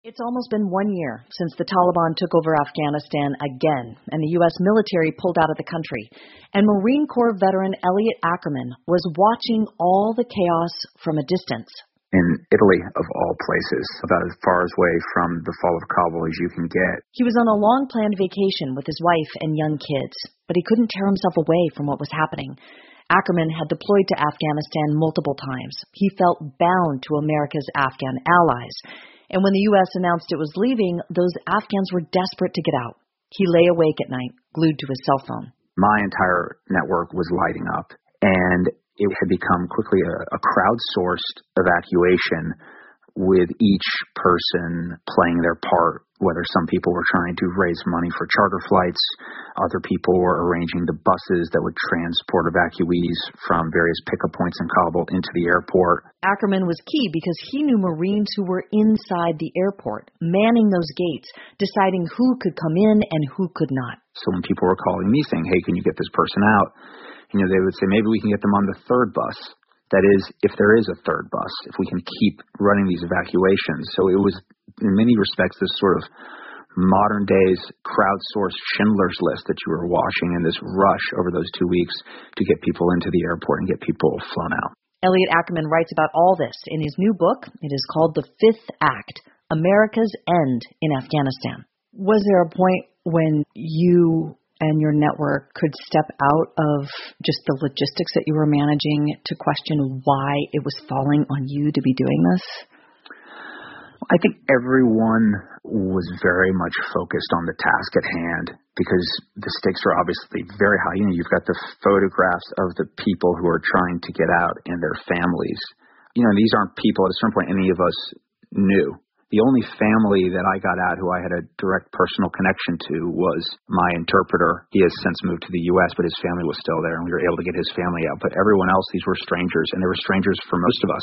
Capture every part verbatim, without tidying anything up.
It's almost been one year since the Taliban took over Afghanistan again, and the U S military pulled out of the country. And Marine Corps veteran Elliot Ackerman was watching all the chaos from a distance. In Italy, of all places, about as far away from the fall of Kabul as you can get. He was on a long-planned vacation with his wife and young kids, but he couldn't tear himself away from what was happening. Ackerman had deployed to Afghanistan multiple times. He felt bound to America's Afghan allies. And when the U S announced it was leaving, those Afghans were desperate to get out. He lay awake at night, glued to his cell phone. My entire network was lighting up, and it had become quickly a, a crowdsourced evacuation with each person playing their part, whether some people were trying to raise money for charter flights, other people were arranging the buses that would transport evacuees from various pickup points in Kabul into the airport. Ackerman was key because he knew Marines who were inside the airport, manning those gates, deciding who could come in and who could not. So when people were calling me saying, hey, can you get this person out? You know, they would say, maybe we can get them on the third bus. That is, if there is a third bus, if we can keep running these evacuations. So it was, in many respects, this sort of modern days crowdsourced Schindler's List that you were watching in this rush over those two weeks to get people into the airport and get people flown out. Elliot Ackerman writes about all this in his new book. It is called The Fifth Act, America's End in Afghanistan. Was there a point when you and your network could step out of just the logistics that you were managing to question why it was falling on you to be doing this? I think everyone was very much focused on the task at hand because the stakes are obviously very high. You know, you've got the photographs of the people who are trying to get out and their families. You know, these aren't people at a certain point any of us knew. The only family that I got out who I had a direct personal connection to was my interpreter. He has since moved to the U S, but his family was still there, and we were able to get his family out. But everyone else, these were strangers, and they were strangers for most of us.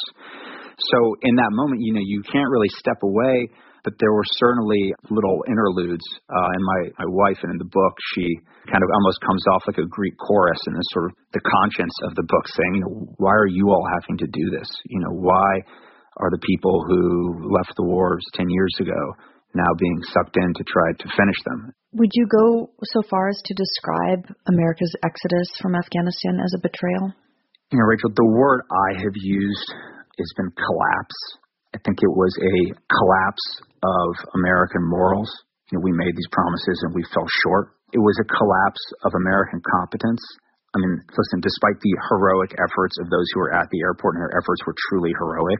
So in that moment, you know, you can't really step away, but there were certainly little interludes. Uh, and my, my wife, and in the book, she kind of almost comes off like a Greek chorus in this sort of the conscience of the book saying, you know, why are you all having to do this? You know, why are the people who left the wars ten years ago now being sucked in to try to finish them? Would you go so far as to describe America's exodus from Afghanistan as a betrayal? You know, Rachel, the word I have used has been collapse. I think it was a collapse of American morals. You know, we made these promises and we fell short. It was a collapse of American competence. I mean, listen, despite the heroic efforts of those who were at the airport, and their efforts were truly heroic,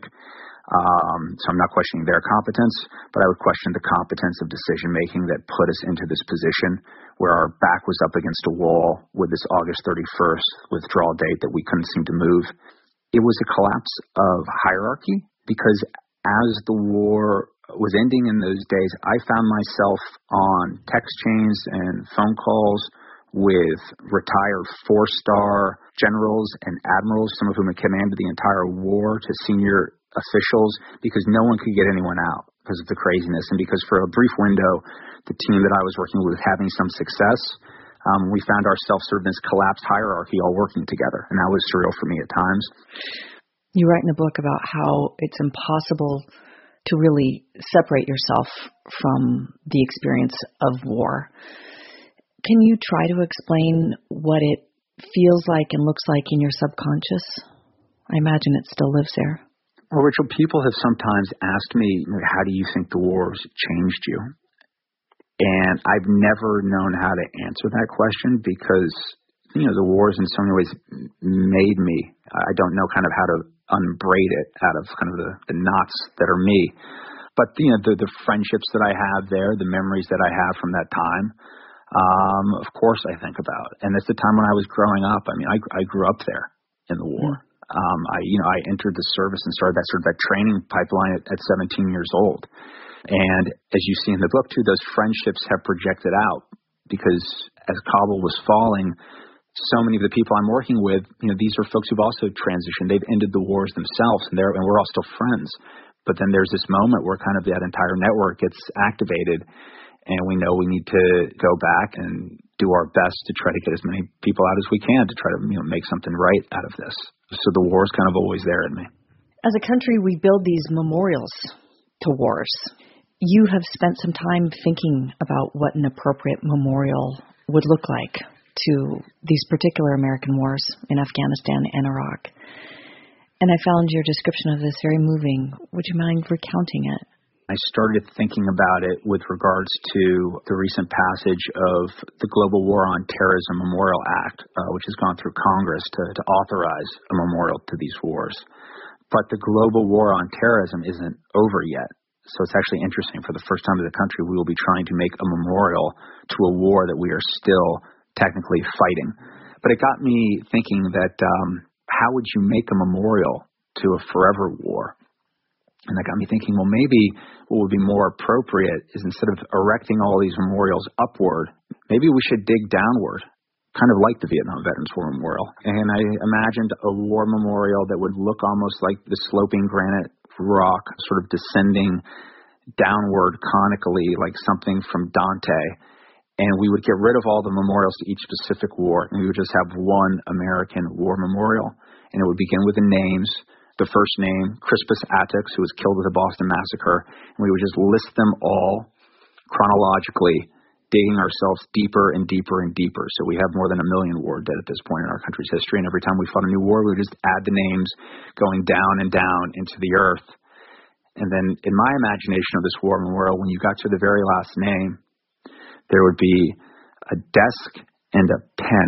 um, so I'm not questioning their competence, but I would question the competence of decision-making that put us into this position where our back was up against a wall with this August thirty-first withdrawal date that we couldn't seem to move. It was a collapse of hierarchy because as the war was ending in those days, I found myself on text chains and phone calls with retired four-star generals and admirals, some of whom had commanded the entire war, to senior officials, because no one could get anyone out because of the craziness. And because for a brief window, the team that I was working with was having some success, um, we found ourselves sort of in this collapsed hierarchy all working together. And that was surreal for me at times. You write in the book about how it's impossible to really separate yourself from the experience of war. Can you try to explain what it feels like and looks like in your subconscious? I imagine it still lives there. Well, Rachel, people have sometimes asked me, how do you think the wars changed you? And I've never known how to answer that question because, you know, the wars in so many ways made me. I don't know kind of how to unbraid it out of kind of the, the knots that are me. But, you know, the, the friendships that I have there, the memories that I have from that time, um, of course I think about. And it's the time when I was growing up. I mean, I, I grew up there in the war. Mm. Um, I, you know, I entered the service and started that sort of that training pipeline at, at seventeen years old. And as you see in the book too, those friendships have projected out because as Kabul was falling, so many of the people I'm working with, you know, these are folks who've also transitioned. They've ended the wars themselves, and they're and we're all still friends. But then there's this moment where kind of that entire network gets activated, and we know we need to go back and do our best to try to get as many people out as we can to try to, you know, make something right out of this. So the war is kind of always there in me. As a country, we build these memorials to wars. You have spent some time thinking about what an appropriate memorial would look like to these particular American wars in Afghanistan and Iraq. And I found your description of this very moving. Would you mind recounting it? I started thinking about it with regards to the recent passage of the Global War on Terrorism Memorial Act, uh, which has gone through Congress to, to authorize a memorial to these wars. But the global war on terrorism isn't over yet. So it's actually interesting. For the first time in the country, we will be trying to make a memorial to a war that we are still technically fighting. But it got me thinking that um, how would you make a memorial to a forever war? And that got me thinking, well, maybe what would be more appropriate is instead of erecting all these memorials upward, maybe we should dig downward, kind of like the Vietnam Veterans War Memorial. And I imagined a war memorial that would look almost like the sloping granite rock, sort of descending downward conically, like something from Dante. And we would get rid of all the memorials to each specific war, and we would just have one American war memorial. And it would begin with the names. The first name, Crispus Attucks, who was killed with the Boston Massacre, and we would just list them all chronologically, digging ourselves deeper and deeper and deeper. So we have more than a million war dead at this point in our country's history, and every time we fought a new war, we would just add the names going down and down into the earth. And then in my imagination of this war memorial, when you got to the very last name, there would be a desk and a pen,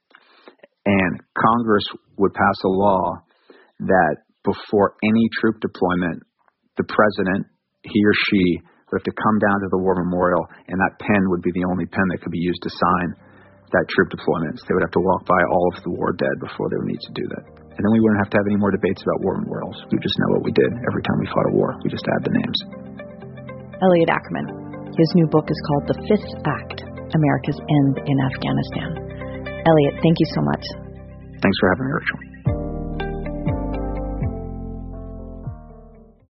and Congress would pass a law that before any troop deployment, the president, he or she, would have to come down to the war memorial, and that pen would be the only pen that could be used to sign that troop deployment. So they would have to walk by all of the war dead before they would need to do that. And then we wouldn't have to have any more debates about war memorials. We would just know what we did every time we fought a war. We just add the names. Elliot Ackerman. His new book is called The Fifth Act, America's End in Afghanistan. Elliot, thank you so much. Thanks for having me, Rachel.